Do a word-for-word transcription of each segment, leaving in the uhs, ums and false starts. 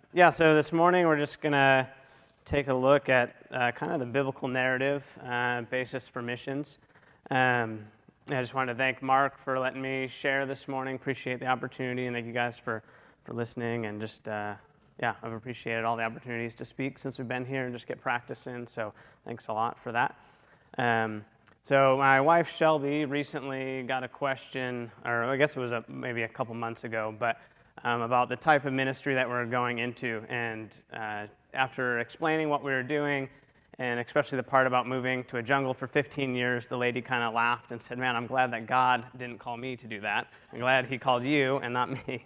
yeah, so this morning we're just going to take a look at uh, kind of the biblical narrative uh, basis for missions. Um, I just wanted to thank Mark for letting me share this morning. Appreciate the opportunity, and thank you guys for, for listening. And just, uh, yeah, I've appreciated all the opportunities to speak since we've been here and just get practice in, so thanks a lot for that. Um, so my wife, Shelby, recently got a question, or I guess it was a, maybe a couple months ago, but um, about the type of ministry that we're going into. And uh, after explaining what we were doing, and especially the part about moving to a jungle for fifteen years, the lady kind of laughed and said, man, I'm glad that God didn't call me to do that. I'm glad he called you and not me.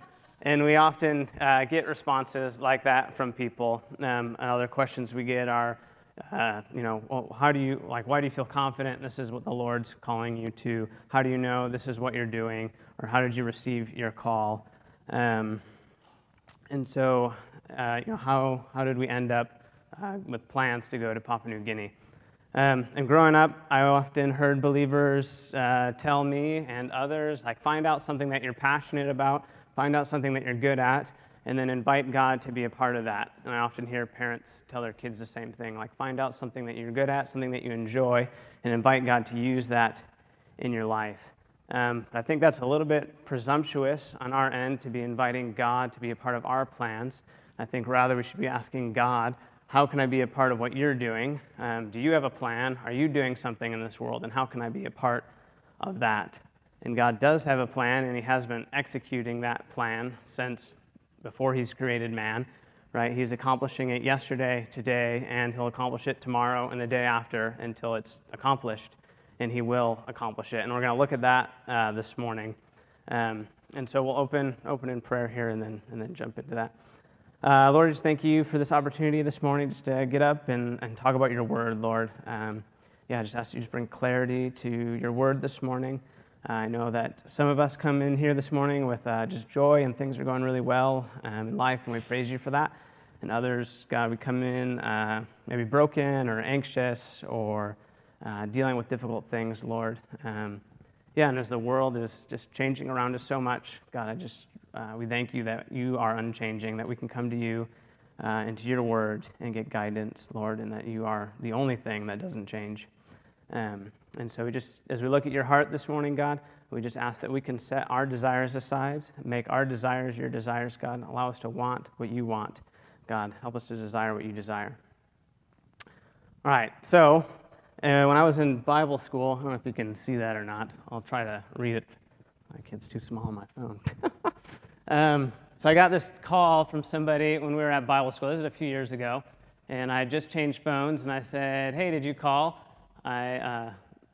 And we often uh, get responses like that from people. Um, and other questions we get are, uh, you know, well, how do you, like, why do you feel confident this is what the Lord's calling you to? How do you know this is what you're doing? Or how did you receive your call? Um, and so, uh, you know, how, how did we end up Uh, with plans to go to Papua New Guinea. Um, and growing up, I often heard believers uh, tell me and others, like, find out something that you're passionate about, find out something that you're good at, and then invite God to be a part of that. And I often hear parents tell their kids the same thing, like, find out something that you're good at, something that you enjoy, and invite God to use that in your life. Um, I think that's a little bit presumptuous on our end to be inviting God to be a part of our plans. I think rather we should be asking God, how can I be a part of what you're doing? Um, do you have a plan? Are you doing something in this world? And how can I be a part of that? And God does have a plan, and he has been executing that plan since before he's created man, right? He's accomplishing it yesterday, today, and he'll accomplish it tomorrow and the day after until it's accomplished, and he will accomplish it. And we're going to look at that uh, this morning. Um, and so we'll open open in prayer here and then and then jump into that. Uh, Lord, just thank you for this opportunity this morning just to get up and, and talk about your word, Lord. Um, yeah, I just ask you to bring clarity to your word this morning. Uh, I know that some of us come in here this morning with uh, just joy and things are going really well um, in life, and we praise you for that. And others, God, we come in uh, maybe broken or anxious or uh, dealing with difficult things, Lord. Um, yeah, and as the world is just changing around us so much, God, I just Uh, we thank you that you are unchanging, that we can come to you uh, and to your word and get guidance, Lord, and that you are the only thing that doesn't change. Um, and so we just, as we look at your heart this morning, God, we just ask that we can set our desires aside, make our desires your desires, God. Allow us to want what you want, God. Help us to desire what you desire. All right, so uh, when I was in Bible school, I don't know if you can see that or not. I'll try to read it. My kid's too small on my phone. Um, so I got this call from somebody when we were at Bible school. This is a few years ago, and I had just changed phones, and I said, hey, did you call? I, uh,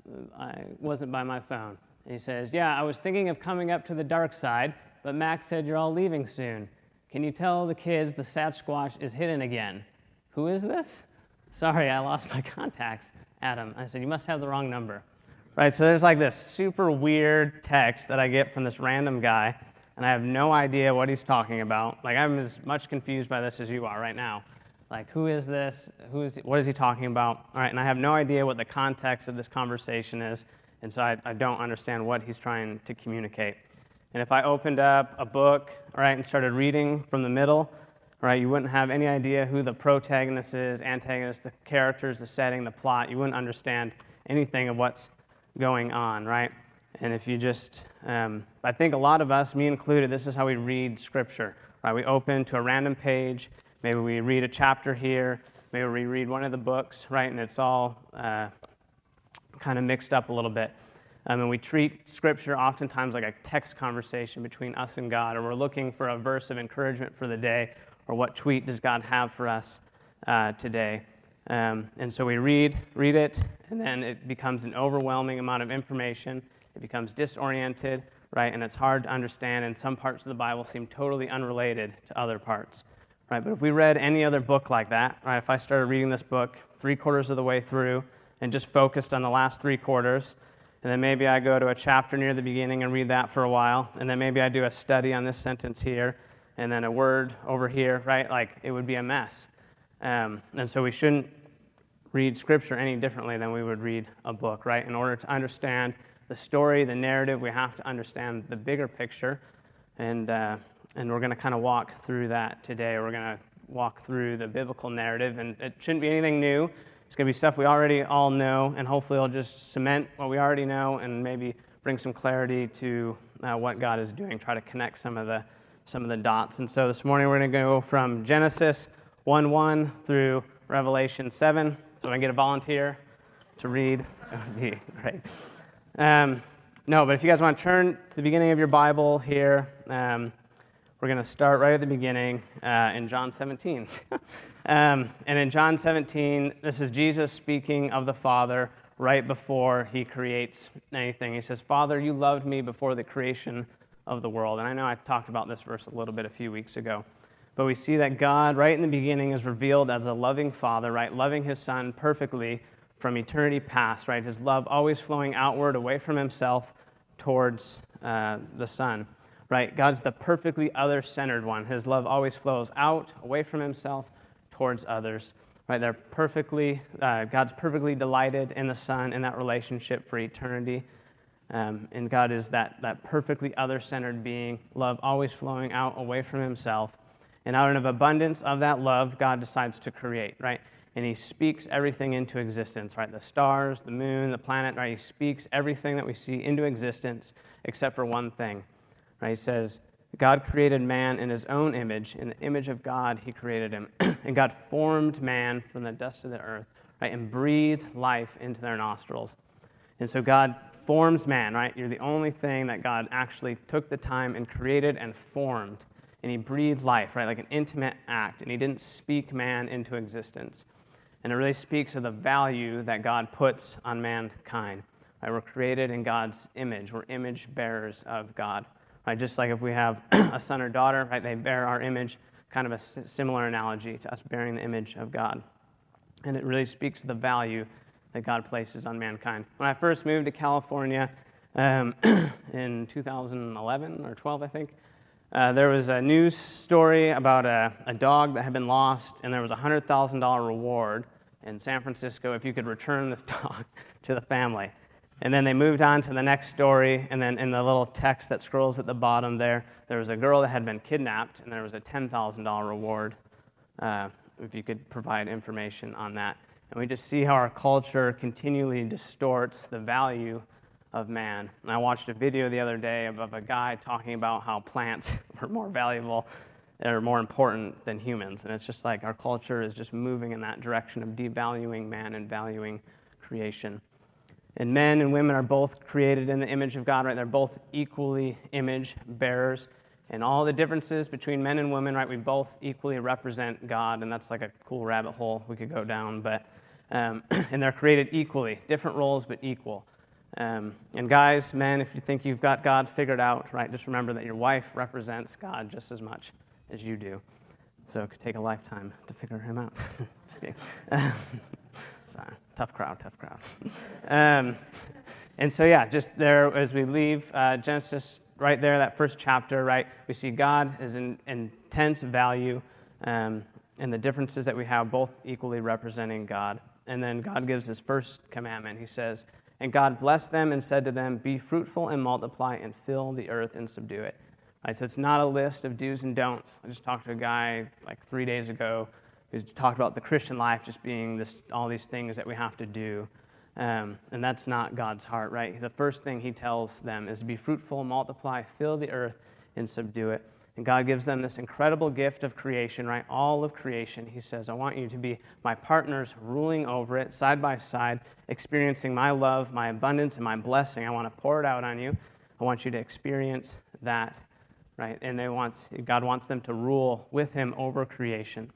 I wasn't by my phone. And he says, yeah, I was thinking of coming up to the dark side, but Max said you're all leaving soon. Can you tell the kids the Sasquatch is hidden again? Who is this? Sorry, I lost my contacts, Adam. I said, you must have the wrong number. Right, so there's like this super weird text that I get from this random guy, and I have no idea what he's talking about. Like, I'm as much confused by this as you are right now. Like, who is this? Who is? What is he talking about? All right, and I have no idea what the context of this conversation is, and so I, I don't understand what he's trying to communicate. And if I opened up a book, all right, and started reading from the middle, all right, you wouldn't have any idea who the protagonist is, antagonist, the characters, the setting, the plot. You wouldn't understand anything of what's going on, right? And if you just, um, I think a lot of us, me included, this is how we read Scripture, right? We open to a random page, maybe we read a chapter here, maybe we read one of the books, right? And it's all uh, kind of mixed up a little bit. Um, and we treat Scripture oftentimes like a text conversation between us and God, or we're looking for a verse of encouragement for the day, or what tweet does God have for us uh, today. Um, and so we read, read it, and then it becomes an overwhelming amount of information. It becomes disoriented, right? And it's hard to understand, and some parts of the Bible seem totally unrelated to other parts, right? But if we read any other book like that, right? If I started reading this book three quarters of the way through and just focused on the last three quarters, and then maybe I go to a chapter near the beginning and read that for a while, and then maybe I do a study on this sentence here, and then a word over here, right? Like, it would be a mess. Um, and so we shouldn't read Scripture any differently than we would read a book, right? In order to understand the story, the narrative, we have to understand the bigger picture. And uh, and we're going to kind of walk through that today. We're going to walk through the biblical narrative, and it shouldn't be anything new. It's going to be stuff we already all know, and hopefully it'll just cement what we already know and maybe bring some clarity to uh, what God is doing, try to connect some of the some of the dots. And so this morning we're going to go from Genesis one one through Revelation seven. So when I get a volunteer to read, that would be great. Um, no, but if you guys want to turn to the beginning of your Bible here, um, we're going to start right at the beginning uh, in John seventeen. um, and in John seventeen, this is Jesus speaking of the Father right before he creates anything. He says, "Father, you loved me before the creation of the world." And I know I talked about this verse a little bit a few weeks ago. But we see that God, right in the beginning, is revealed as a loving Father, right? Loving his Son perfectly from eternity past, right? His love always flowing outward, away from himself, towards uh, the Son, right? God's the perfectly other-centered one. His love always flows out, away from himself, towards others, right? They're perfectly, uh, God's perfectly delighted in the Son, in that relationship for eternity. Um, and God is that, that perfectly other-centered being, love always flowing out, away from himself. And out of abundance of that love, God decides to create, right? And he speaks everything into existence, right? The stars, the moon, the planet, right? He speaks everything that we see into existence except for one thing, right? He says, God created man in his own image. In the image of God, he created him. And God formed man from the dust of the earth, right? And breathed life into their nostrils. And so God forms man, right? You're the only thing that God actually took the time and created and formed. And he breathed life, right? Like an intimate act. And he didn't speak man into existence. And it really speaks of the value that God puts on mankind. Right? We're created in God's image. We're image bearers of God. Right? Just like if we have a son or daughter, right? They bear our image. Kind of a similar analogy to us bearing the image of God. And it really speaks of the value that God places on mankind. When I first moved to California um, in two thousand eleven or twelve, I think, uh, there was a news story about a, a dog that had been lost, and there was a one hundred thousand dollars reward in San Francisco if you could return this dog to the family. And then they moved on to the next story, and then in the little text that scrolls at the bottom there, there was a girl that had been kidnapped, and there was a ten thousand dollars reward uh, if you could provide information on that. And we just see how our culture continually distorts the value of man. And I watched a video the other day of, of a guy talking about how plants are more valuable, are more important than humans. And it's just like our culture is just moving in that direction of devaluing man and valuing creation. And men and women are both created in the image of God, right? They're both equally image bearers. And all the differences between men and women, right, we both equally represent God, and that's like a cool rabbit hole we could go down. But um, and they're created equally, different roles but equal. Um, and guys, men, if you think you've got God figured out, right, just remember that your wife represents God just as much as you do. So it could take a lifetime to figure him out. Just kidding. Um, sorry, tough crowd, tough crowd. Um, and so yeah, just there as we leave uh, Genesis. Right there, that first chapter, right, we see God is in intense value um, and the differences that we have both equally representing God. And then God gives his first commandment. He says, "And God blessed them and said to them, be fruitful and multiply and fill the earth and subdue it." Right, so it's not a list of do's and don'ts. I just talked to a guy like three days ago who talked about the Christian life just being this, all these things that we have to do. Um, and that's not God's heart, right? The first thing he tells them is to be fruitful, multiply, fill the earth, and subdue it. And God gives them this incredible gift of creation, right? All of creation. He says, I want you to be my partners ruling over it, side by side, experiencing my love, my abundance, and my blessing. I want to pour it out on you. I want you to experience that, right? And they want, God wants them to rule with him over creation.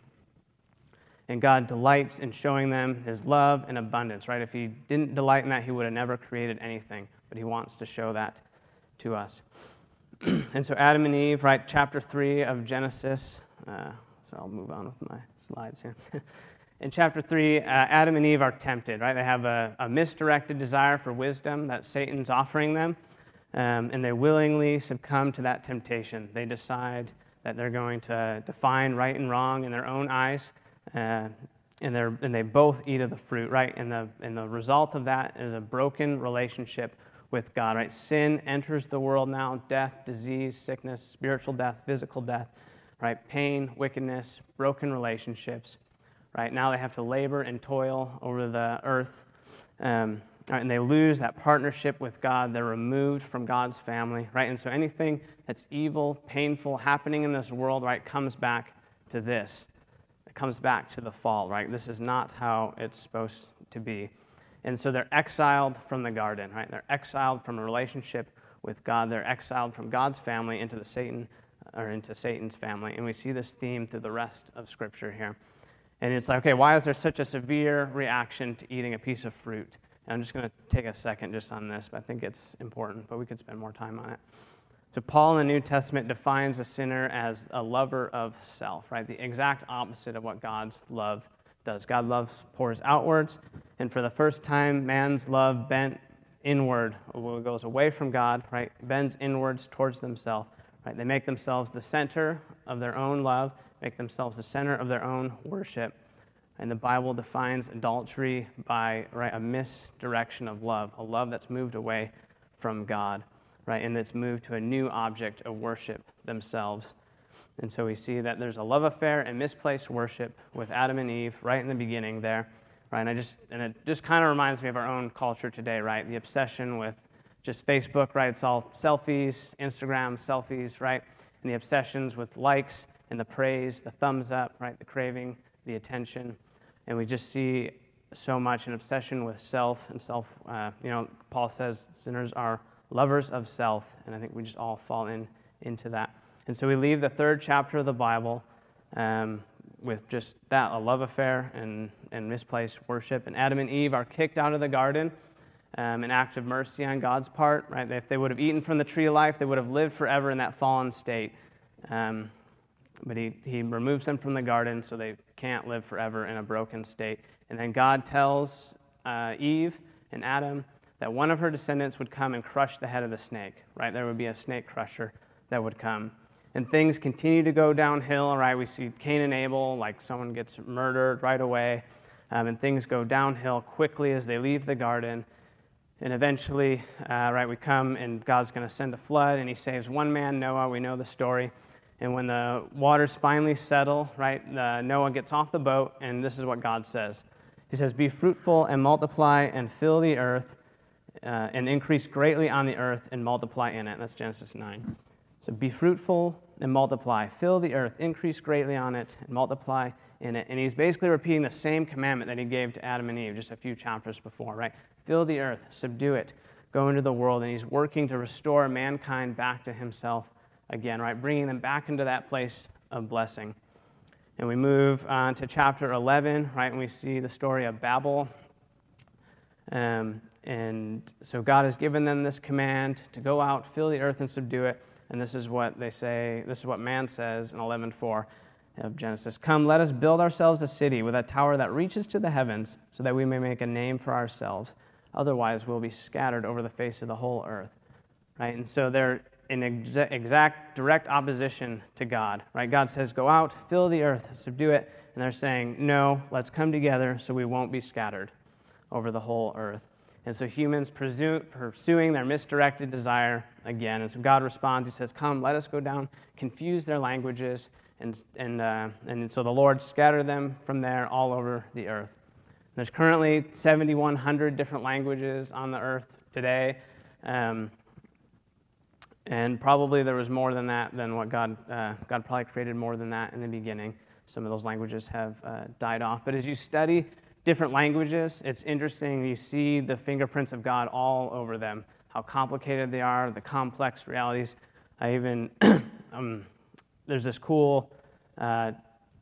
And God delights in showing them his love and abundance, right? If he didn't delight in that, he would have never created anything. But he wants to show that to us. And so Adam and Eve, right, chapter three of Genesis. Uh, so I'll move on with my slides here. In chapter three, uh, Adam and Eve are tempted, right? They have a, a misdirected desire for wisdom that Satan's offering them. Um, and they willingly succumb to that temptation. They decide that they're going to define right and wrong in their own eyes. Uh, and they and they both eat of the fruit, right? And the and the result of that is a broken relationship with God, right? Sin enters the world now, death, disease, sickness, spiritual death, physical death, right? Pain, wickedness, broken relationships, right? Now they have to labor and toil over the earth, um, right? And they lose that partnership with God. They're removed from God's family, right? And so anything that's evil, painful, happening in this world, right, comes back to this. It comes back to the fall, right? This is not how it's supposed to be. And so they're exiled from the garden, right? They're exiled from a relationship with God. They're exiled from God's family into the Satan, or into Satan's family. And we see this theme through the rest of Scripture here. And it's like, okay, why is there such a severe reaction to eating a piece of fruit? And I'm just going to take a second just on this, but I think it's important, but we could spend more time on it. So Paul in the New Testament defines a sinner as a lover of self, right? The exact opposite of what God's love does. God loves pours outwards, and for the first time, man's love bent inward, goes away from God, right? Bends inwards towards themselves, right? They make themselves the center of their own love, make themselves the center of their own worship. And the Bible defines adultery by, right, a misdirection of love, a love that's moved away from God, right, and that's moved to a new object of worship themselves. And so we see that there's a love affair and misplaced worship with Adam and Eve right in the beginning there, right? And I just and it just kind of reminds me of our own culture today, right? The obsession with just Facebook, right? It's all selfies, Instagram selfies, right? And the obsessions with likes and the praise, the thumbs up, right? The craving, the attention, and we just see so much an obsession with self and self. Uh, you know, Paul says sinners are lovers of self, and I think we just all fall in into that. And so we leave the third chapter of the Bible um, with just that, a love affair and, and misplaced worship. And Adam and Eve are kicked out of the garden, um, an act of mercy on God's part, right? If they would have eaten from the tree of life, they would have lived forever in that fallen state. Um, but he, he removes them from the garden so they can't live forever in a broken state. And then God tells uh, Eve and Adam that one of her descendants would come and crush the head of the snake, right? There would be a snake crusher that would come. And things continue to go downhill, right? We see Cain and Abel, like someone gets murdered right away, um, and things go downhill quickly as they leave the garden. And eventually, uh, right, we come and God's going to send a flood, and he saves one man, Noah. We know the story. And when the waters finally settle, right, the, Noah gets off the boat, and this is what God says. He says, "Be fruitful and multiply and fill the earth uh, and increase greatly on the earth and multiply in it." That's Genesis nine. So be fruitful and multiply. Fill the earth, increase greatly on it, and multiply in it. And he's basically repeating the same commandment that he gave to Adam and Eve just a few chapters before, right? Fill the earth, subdue it, go into the world. And he's working to restore mankind back to himself again, right? Bringing them back into that place of blessing. And we move on to chapter eleven, right? And we see the story of Babel. Um, and so God has given them this command to go out, fill the earth, and subdue it. And this is what they say, this is what man says in eleven four of Genesis. "Come, let us build ourselves a city with a tower that reaches to the heavens, so that we may make a name for ourselves. Otherwise, we'll be scattered over the face of the whole earth." Right? And so they're in exa- exact direct opposition to God. Right? God says, go out, fill the earth, subdue it. And they're saying, no, let's come together so we won't be scattered over the whole earth. And so humans pursue, pursuing their misdirected desire again. And so God responds. He says, "Come, let us go down, confuse their languages." And and uh, and so the Lord scattered them from there all over the earth. There's currently seven thousand one hundred different languages on the earth today. Um, and probably there was more than that than what God, uh, God probably created more than that in the beginning. Some of those languages have uh, died off. But as you study different languages, it's interesting. You see the fingerprints of God all over them, how complicated they are, the complex realities. I even, um, there's this cool, uh,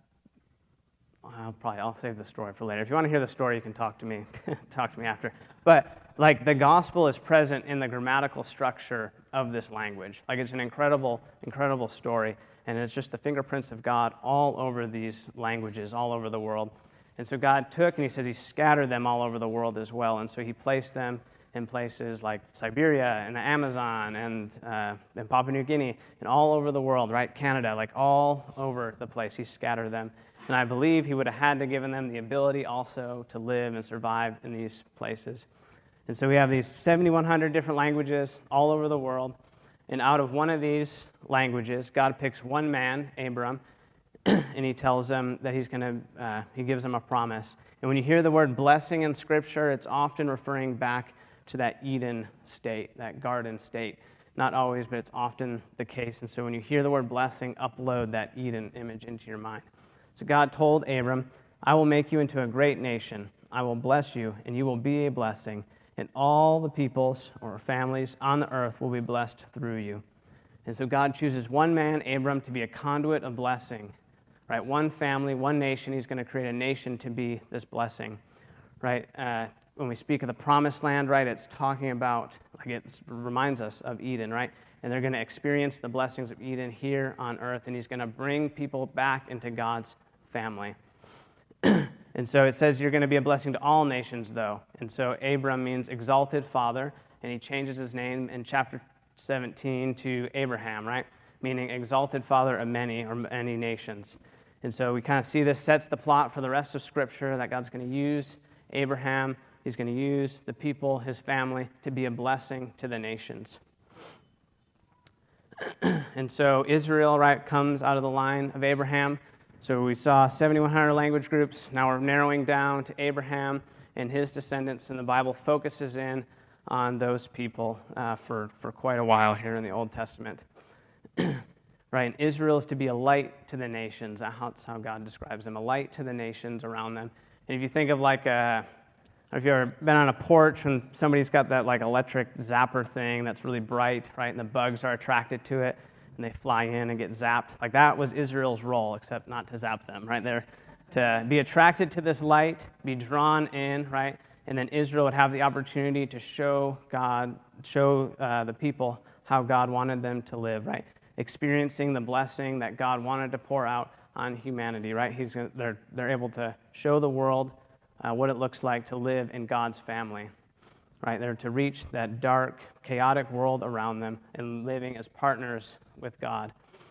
I'll probably, I'll save the story for later. If you want to hear the story, you can talk to me, talk to me after. But like the gospel is present in the grammatical structure of this language. Like it's an incredible, incredible story. And it's just the fingerprints of God all over these languages, all over the world. And so God took, and he says he scattered them all over the world as well. And so he placed them in places like Siberia and the Amazon and, uh, and Papua New Guinea and all over the world, right? Canada, like all over the place. He scattered them. And I believe he would have had to given them the ability also to live and survive in these places. And so we have these seven thousand one hundred different languages all over the world. And out of one of these languages, God picks one man, Abram, and he tells him that he's going to, uh, he gives him a promise. And when you hear the word blessing in Scripture, it's often referring back to that Eden state, that garden state. Not always, but it's often the case. And so when you hear the word blessing, upload that Eden image into your mind. So God told Abram, I will make you into a great nation. I will bless you, and you will be a blessing. And all the peoples or families on the earth will be blessed through you. And so God chooses one man, Abram, to be a conduit of blessing. Right? One family, one nation. He's going to create a nation to be this blessing. Right? Uh, when we speak of the promised land, right, it's talking about, like it reminds us of Eden, right? And they're going to experience the blessings of Eden here on earth, and he's going to bring people back into God's family. And so it says you're going to be a blessing to all nations, though. And so Abram means exalted father, and he changes his name in chapter seventeen to Abraham, right? Meaning exalted father of many or many nations. And so we kind of see this sets the plot for the rest of Scripture, that God's going to use Abraham, he's going to use the people, his family, to be a blessing to the nations. And so Israel, right, comes out of the line of Abraham. So we saw seven thousand one hundred language groups. Now we're narrowing down to Abraham and his descendants, and the Bible focuses in on those people uh, for, for quite a while here in the Old Testament. Right, and Israel is to be a light to the nations. That's how God describes them, a light to the nations around them. And if you think of like a, if you've ever been on a porch and somebody's got that like electric zapper thing that's really bright, right, and the bugs are attracted to it, and they fly in and get zapped. Like that was Israel's role, except not to zap them, right? They're to be attracted to this light, be drawn in, right? And then Israel would have the opportunity to show God, show uh, the people how God wanted them to live, right? Experiencing the blessing that God wanted to pour out on humanity, right? He's gonna, they're, they're able to show the world uh, what it looks like to live in God's family, right? They're to reach that dark, chaotic world around them and living as partners with God.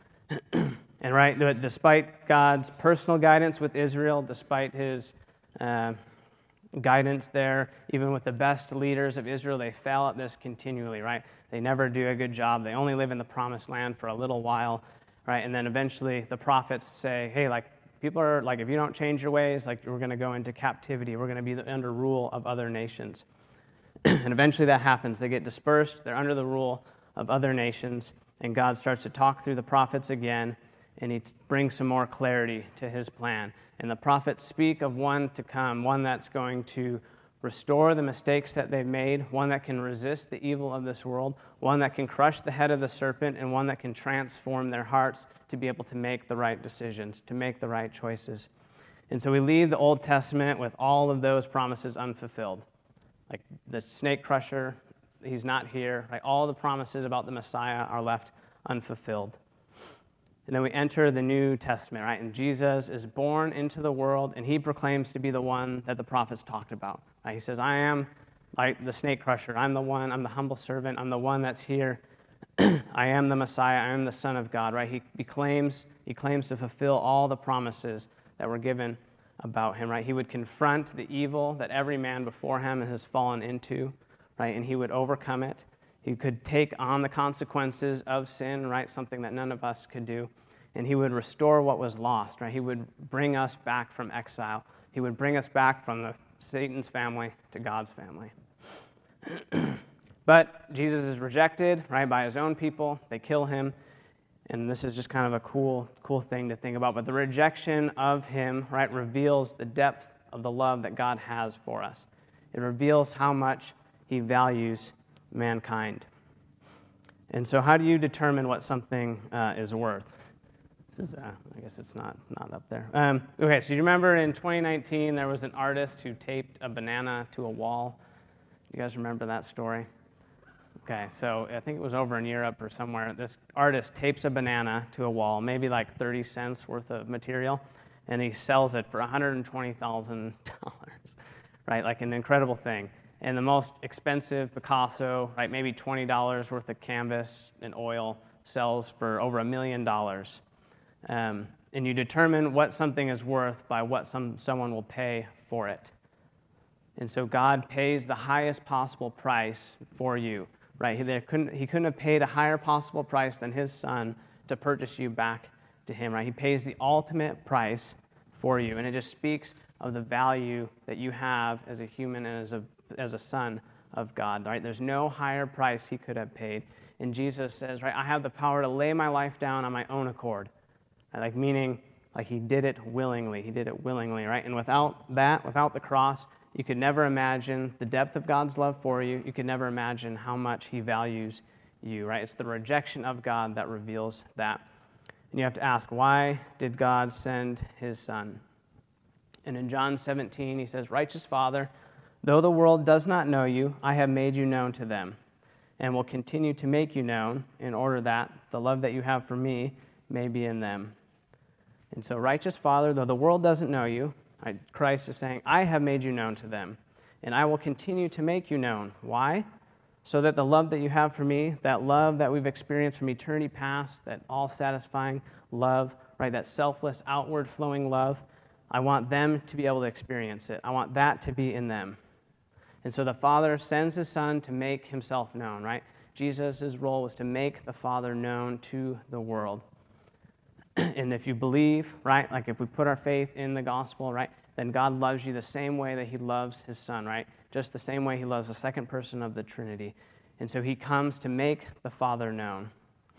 And right, despite God's personal guidance with Israel, despite his uh, guidance there, even with the best leaders of Israel, they fail at this continually, right? They never do a good job. They only live in the promised land for a little while, right? And then eventually the prophets say, hey, like, people are, like, if you don't change your ways, like, we're going to go into captivity. We're going to be under rule of other nations. And eventually that happens. They get dispersed. They're under the rule of other nations. And God starts to talk through the prophets again, and he brings some more clarity to his plan. And the prophets speak of one to come, one that's going to restore the mistakes that they've made, one that can resist the evil of this world, one that can crush the head of the serpent, and one that can transform their hearts to be able to make the right decisions, to make the right choices. And so we leave the Old Testament with all of those promises unfulfilled. Like the snake crusher, he's not here. Right? All the promises about the Messiah are left unfulfilled. And then we enter the New Testament, right? And Jesus is born into the world, and he proclaims to be the one that the prophets talked about. Right? He says, I am like the snake crusher. I'm the one, I'm the humble servant. I'm the one that's here. I am the Messiah. I am the Son of God, right? He, he claims he claims to fulfill all the promises that were given about him, right? He would confront the evil that every man before him has fallen into, right? And he would overcome it. He could take on the consequences of sin, right? Something that none of us could do. And he would restore what was lost, right? He would bring us back from exile. He would bring us back from the Satan's family to God's family. But Jesus is rejected, right, by his own people. They kill him. And this is just kind of a cool, cool thing to think about. But the rejection of him, right, reveals the depth of the love that God has for us. It reveals how much he values mankind. And so how do you determine what something uh, is worth? This is, uh, I guess it's not, not up there. Um, okay, so you remember in twenty nineteen there was an artist who taped a banana to a wall. You guys remember that story? Okay, so I think it was over in Europe or somewhere. This artist tapes a banana to a wall, maybe like thirty cents worth of material, and he sells it for one hundred twenty thousand dollars, right? Like an incredible thing. And the most expensive Picasso, right, maybe twenty dollars worth of canvas and oil, sells for over a million dollars. Um, and you determine what something is worth by what some someone will pay for it. And so God pays the highest possible price for you, right? He, there couldn't, he couldn't have paid a higher possible price than his son to purchase you back to him, right? He pays the ultimate price for you. And it just speaks of the value that you have as a human and as a, as a son of God, right? There's no higher price he could have paid. And Jesus says, right, I have the power to lay my life down on my own accord. Like meaning, like he did it willingly. He did it willingly, right? And without that, without the cross, you could never imagine the depth of God's love for you. You could never imagine how much he values you, right? It's the rejection of God that reveals that. And you have to ask, why did God send his son? And in John seventeen, he says, Righteous Father, though the world does not know you, I have made you known to them, and will continue to make you known in order that the love that you have for me may be in them. And so, Righteous Father, though the world doesn't know you, Christ is saying, I have made you known to them, and I will continue to make you known. Why? So that the love that you have for me, that love that we've experienced from eternity past, that all-satisfying love, right, that selfless, outward-flowing love, I want them to be able to experience it. I want that to be in them. And so the Father sends his Son to make himself known, right? Jesus' role was to make the Father known to the world. And if you believe, right, like if we put our faith in the gospel, right, then God loves you the same way that he loves his Son, right? Just the same way he loves the second person of the Trinity. And so he comes to make the Father known.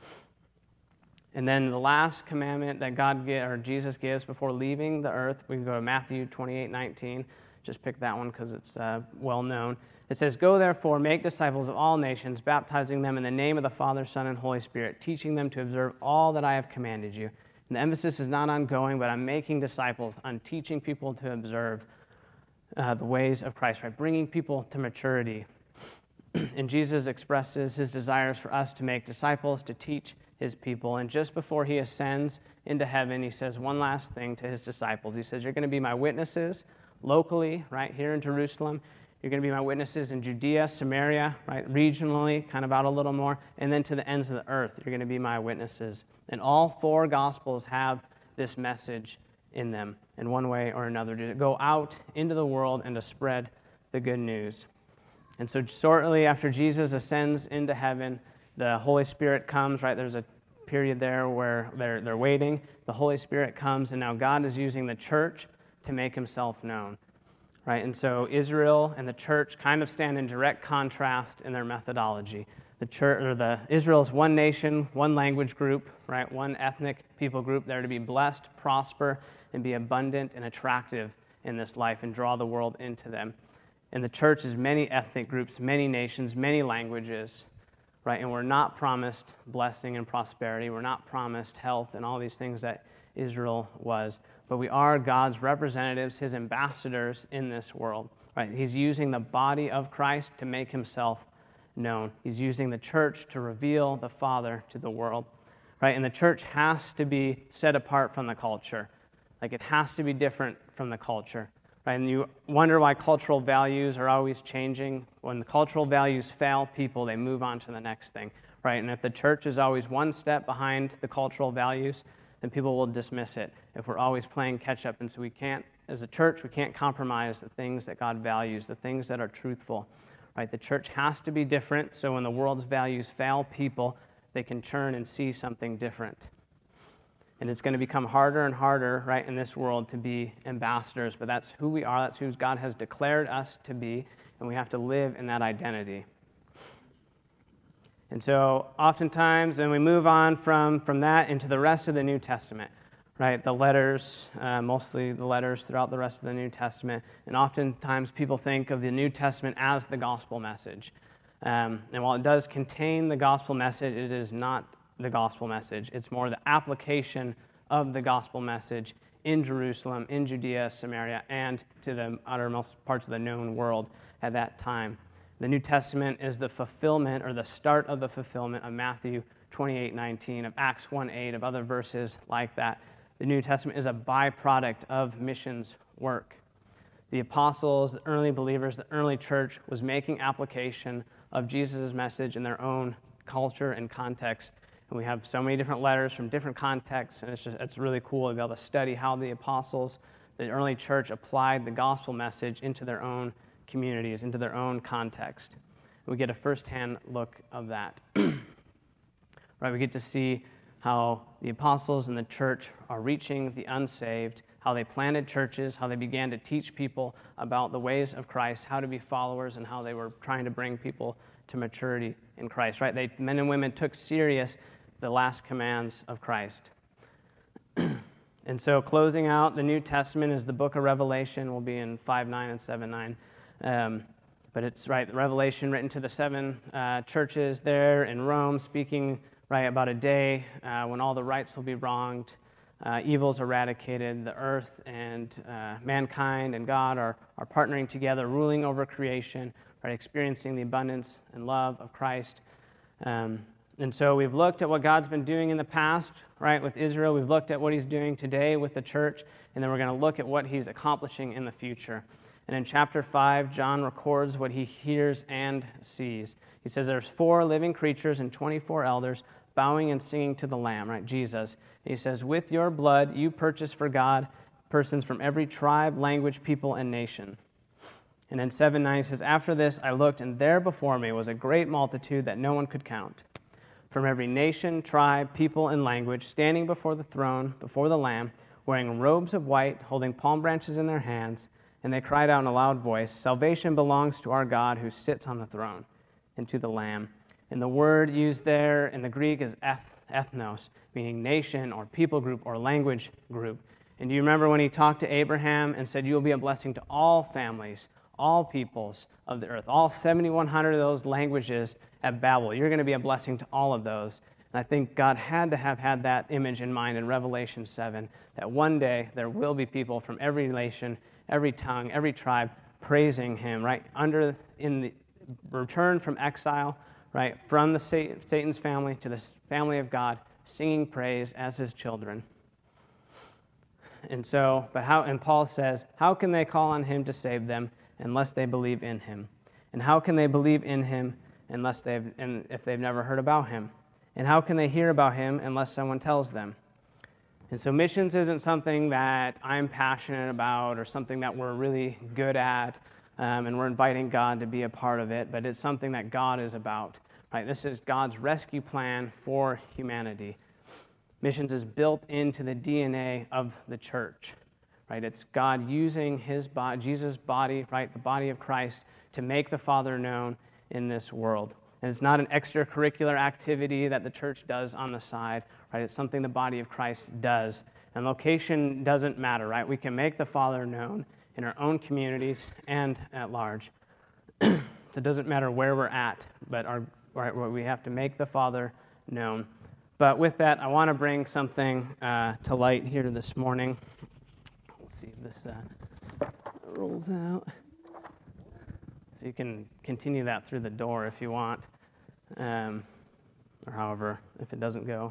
And then the last commandment that God gi- or Jesus gives before leaving the earth, we can go to Matthew twenty-eight nineteen. Just pick that one because it's uh, well known. It says, Go therefore, make disciples of all nations, baptizing them in the name of the Father, Son, and Holy Spirit, teaching them to observe all that I have commanded you. And the emphasis is not on going, but on making disciples, on teaching people to observe uh, the ways of Christ, right? Bringing people to maturity. And Jesus expresses his desires for us to make disciples, to teach his people. And just before he ascends into heaven, he says one last thing to his disciples. He says, You're going to be my witnesses locally, right, here in Jerusalem. You're going to be my witnesses in Judea, Samaria, right, regionally, kind of out a little more, and then to the ends of the earth. You're going to be my witnesses. And all four Gospels have this message in them in one way or another, to go out into the world and to spread the good news. And so shortly after Jesus ascends into heaven, the Holy Spirit comes, right? There's a period there where they're, they're waiting. The Holy Spirit comes, and now God is using the church to make himself known. Right, and so Israel and the church kind of stand in direct contrast in their methodology. The church, or the Israel is one nation, one language group, right, one ethnic people group. They're to be blessed, prosper, and be abundant and attractive in this life and draw the world into them. And the church is many ethnic groups, many nations, many languages, right? And we're not promised blessing and prosperity. We're not promised health and all these things that Israel was. But we are God's representatives, his ambassadors in this world. Right? He's using the body of Christ to make himself known. He's using the church to reveal the Father to the world. Right? And the church has to be set apart from the culture. Like it has to be different from the culture. Right? And you wonder why cultural values are always changing. When the cultural values fail people, they move on to the next thing. Right? And if the church is always one step behind the cultural values, then people will dismiss it if we're always playing catch-up. And so we can't, as a church, we can't compromise the things that God values, the things that are truthful. Right? The church has to be different, so when the world's values fail people, they can turn and see something different. And it's going to become harder and harder, right, in this world to be ambassadors, but that's who we are, that's who God has declared us to be, and we have to live in that identity. And so oftentimes, when we move on from, from that into the rest of the New Testament, right, the letters, uh, mostly the letters throughout the rest of the New Testament, and oftentimes people think of the New Testament as the gospel message. Um, and while it does contain the gospel message, it is not the gospel message. It's more the application of the gospel message in Jerusalem, in Judea, Samaria, and to the uttermost parts of the known world at that time. The New Testament is the fulfillment or the start of the fulfillment of Matthew twenty-eight nineteen, of Acts one eight, of other verses like that. The New Testament is a byproduct of missions work. The apostles, the early believers, the early church was making application of Jesus' message in their own culture and context. And we have so many different letters from different contexts, and it's just it's really cool to be able to study how the apostles, the early church, applied the gospel message into their own communities, into their own context. We get a firsthand look of that. Right, we get to see how the apostles and the church are reaching the unsaved, how they planted churches, how they began to teach people about the ways of Christ, how to be followers, and how they were trying to bring people to maturity in Christ. Right, they, men and women took serious the last commands of Christ. And so closing out the New Testament is the book of Revelation. Will be in five nine and seven nine. Um, but it's, right, Revelation written to the seven uh, churches there in Rome, speaking, right, about a day uh, when all the rights will be wronged, uh, evil's eradicated, the earth and uh, mankind and God are, are partnering together, ruling over creation, right, experiencing the abundance and love of Christ. Um, and so we've looked at what God's been doing in the past, right, with Israel. We've looked at what he's doing today with the church, and then we're going to look at what he's accomplishing in the future. And in chapter five, John records what he hears and sees. He says there's four living creatures and twenty-four elders bowing and singing to the Lamb, right, Jesus. He says, with your blood you purchased for God persons from every tribe, language, people, and nation. And in seven nine, he says, after this I looked, and there before me was a great multitude that no one could count, from every nation, tribe, people, and language, standing before the throne, before the Lamb, wearing robes of white, holding palm branches in their hands, and they cried out in a loud voice, salvation belongs to our God who sits on the throne, and to the Lamb. And the word used there in the Greek is eth, ethnos, meaning nation or people group or language group. And do you remember when he talked to Abraham and said, you will be a blessing to all families, all peoples of the earth, all seven thousand one hundred of those languages at Babel. You're going to be a blessing to all of those. And I think God had to have had that image in mind in Revelation seven, that one day there will be people from every nation, every tongue, every tribe praising him, right, under in the return from exile, right, from the Satan's family to the family of God, singing praise as his children. And so, but how, and Paul says, how can they call on him to save them unless they believe in him? And how can they believe in him unless they've, and if they've never heard about him? And how can they hear about him unless someone tells them? And so missions isn't something that I'm passionate about or something that we're really good at, um, and we're inviting God to be a part of it, but it's something that God is about. Right? This is God's rescue plan for humanity. Missions is built into the D N A of the church. Right? It's God using his body, Jesus' body, right, the body of Christ, to make the Father known in this world. And it's not an extracurricular activity that the church does on the side, right? It's something the body of Christ does. And location doesn't matter, right? We can make the Father known in our own communities and at large. It doesn't matter where we're at, but our, right, we have to make the Father known. But with that, I want to bring something uh, to light here this morning. We'll see if this uh, rolls out. So you can continue that through the door if you want, um, or however, if it doesn't go.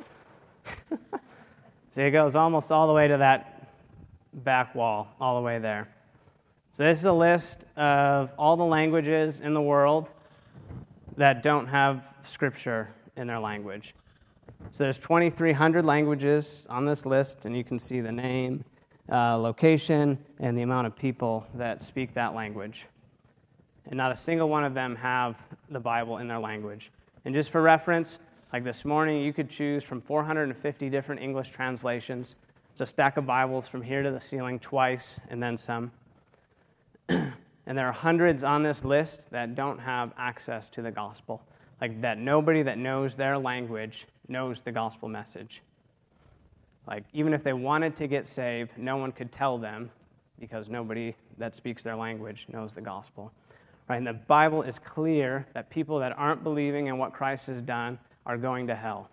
See, it goes almost all the way to that back wall, all the way there. So this is a list of all the languages in the world that don't have Scripture in their language. So there's twenty-three hundred languages on this list, and you can see the name, uh, location, and the amount of people that speak that language. And not a single one of them have the Bible in their language. And just for reference, like this morning, you could choose from four hundred fifty different English translations. It's a stack of Bibles from here to the ceiling twice, and then some. And there are hundreds on this list that don't have access to the gospel. Like that nobody that knows their language knows the gospel message. Like even if they wanted to get saved, no one could tell them because nobody that speaks their language knows the gospel. Right? And the Bible is clear that people that aren't believing in what Christ has done are going to hell.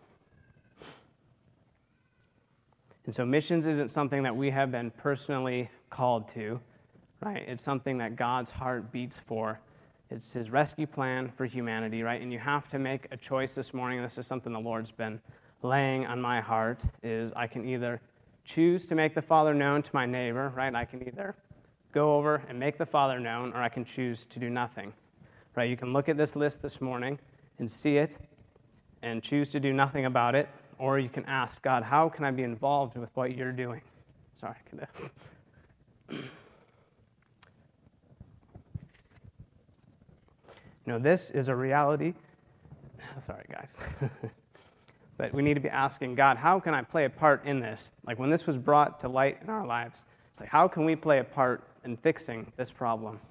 And so missions isn't something that we have been personally called to, right? It's something that God's heart beats for. It's his rescue plan for humanity, right? And you have to make a choice this morning, and this is something the Lord's been laying on my heart, is I can either choose to make the Father known to my neighbor, right? I can either go over and make the Father known, or I can choose to do nothing, right? You can look at this list this morning and see it and choose to do nothing about it, or you can ask, God, how can I be involved with what you're doing? Sorry, I could have... You know, this is a reality. Sorry, guys. But we need to be asking God, how can I play a part in this? Like when this was brought to light in our lives, it's like, how can we play a part in fixing this problem?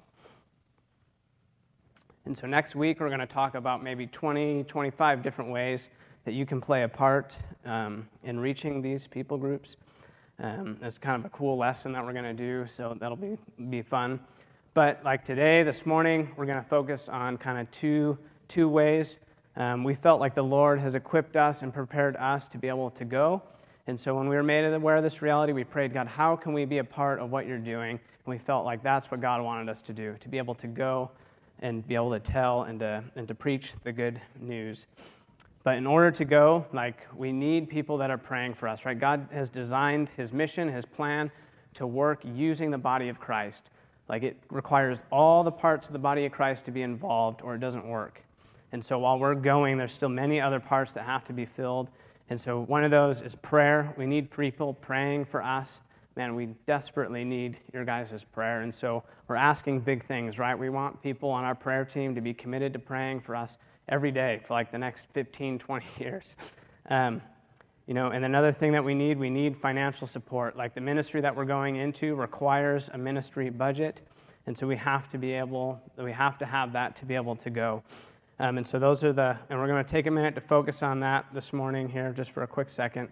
And so next week, we're going to talk about maybe twenty, twenty-five different ways that you can play a part um, in reaching these people groups. Um, it's kind of a cool lesson that we're going to do, so that'll be, be fun. But like today, this morning, we're going to focus on kind of two, two ways. Um, we felt like the Lord has equipped us and prepared us to be able to go. And so when we were made aware of this reality, we prayed, God, how can we be a part of what you're doing? And we felt like that's what God wanted us to do, to be able to go and be able to tell and to, and to preach the good news. But in order to go, like, we need people that are praying for us, right? God has designed his mission, his plan to work using the body of Christ. Like, it requires all the parts of the body of Christ to be involved or it doesn't work. And so while we're going, there's still many other parts that have to be filled. And so one of those is prayer. We need people praying for us. Man, we desperately need your guys' prayer. And so we're asking big things, right? We want people on our prayer team to be committed to praying for us every day for like the next fifteen, twenty years. Um, you know, and another thing that we need, we need financial support. Like the ministry that we're going into requires a ministry budget. And so we have to be able, we have to have that to be able to go. Um, and so those are the, and we're going to take a minute to focus on that this morning here just for a quick second.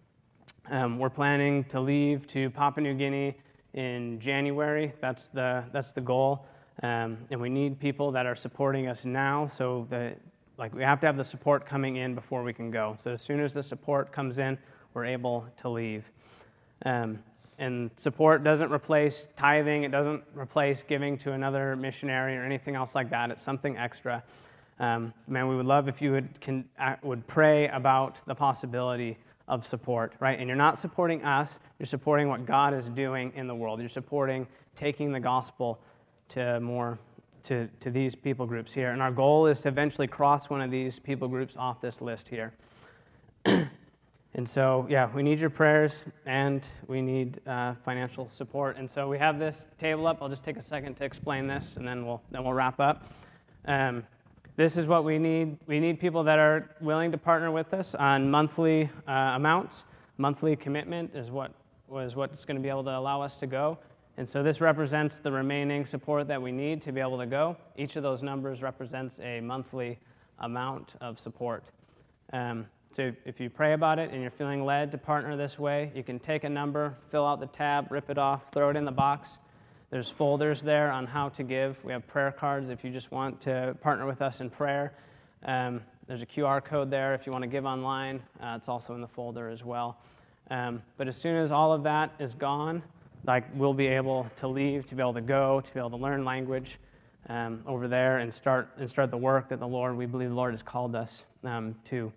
Um, we're planning to leave to Papua New Guinea in January. That's the that's the goal, um, and we need people that are supporting us now. So that like we have to have the support coming in before we can go. So as soon as the support comes in, we're able to leave. Um, and support doesn't replace tithing. It doesn't replace giving to another missionary or anything else like that. It's something extra. Um, man, we would love if you would can, uh, would pray about the possibility of support, right? And you're not supporting us, you're supporting what God is doing in the world. You're supporting taking the gospel to more, to, to these people groups here. And our goal is to eventually cross one of these people groups off this list here. And so, yeah, we need your prayers and we need uh, financial support. And so we have this table up. I'll just take a second to explain this and then we'll, then we'll wrap up. Um, This is what we need. We need people that are willing to partner with us on monthly uh, amounts. Monthly commitment is what was what's going to be able to allow us to go. And so this represents the remaining support that we need to be able to go. Each of those numbers represents a monthly amount of support. Um, so if you pray about it and you're feeling led to partner this way, you can take a number, fill out the tab, rip it off, throw it in the box. There's folders there on how to give. We have prayer cards if you just want to partner with us in prayer. Um, there's a Q R code there if you want to give online. Uh, it's also in the folder as well. Um, but as soon as all of that is gone, like we'll be able to leave, to be able to go, to be able to learn language um, over there and start and start the work that the Lord, we believe the Lord has called us um, to.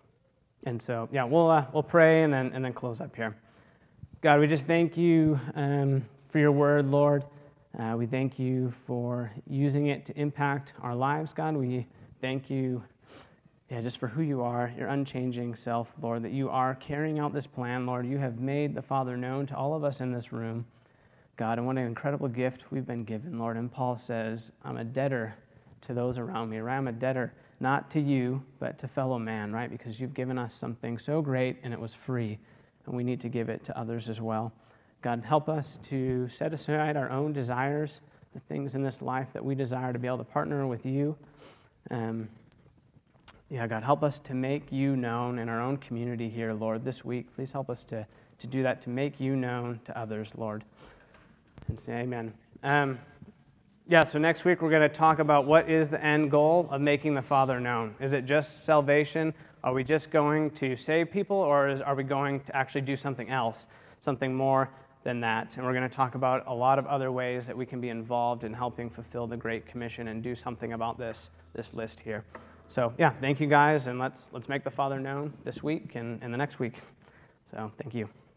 And so, yeah, we'll uh, we'll pray and then and then close up here. God, we just thank you. Um, for your word, Lord. Uh, we thank you for using it to impact our lives, God. We thank you yeah, just for who you are, your unchanging self, Lord, that you are carrying out this plan, Lord. You have made the Father known to all of us in this room, God, and what an incredible gift we've been given, Lord. And Paul says, I'm a debtor to those around me, or I'm a debtor not to you, but to fellow man, right? Because you've given us something so great and it was free, and we need to give it to others as well. God, help us to set aside our own desires, the things in this life that we desire to be able to partner with you. Um, yeah, God, help us to make you known in our own community here, Lord, this week. Please help us to, to do that, to make you known to others, Lord. And say amen. Um, yeah, so next week we're going to talk about what is the end goal of making the Father known. Is it just salvation? Are we just going to save people, or is, are we going to actually do something else, something more than that? And we're going to talk about a lot of other ways that we can be involved in helping fulfill the Great Commission and do something about this this list here. So yeah, thank you guys, and let's let's make the Father known this week and, and the next week. So thank you.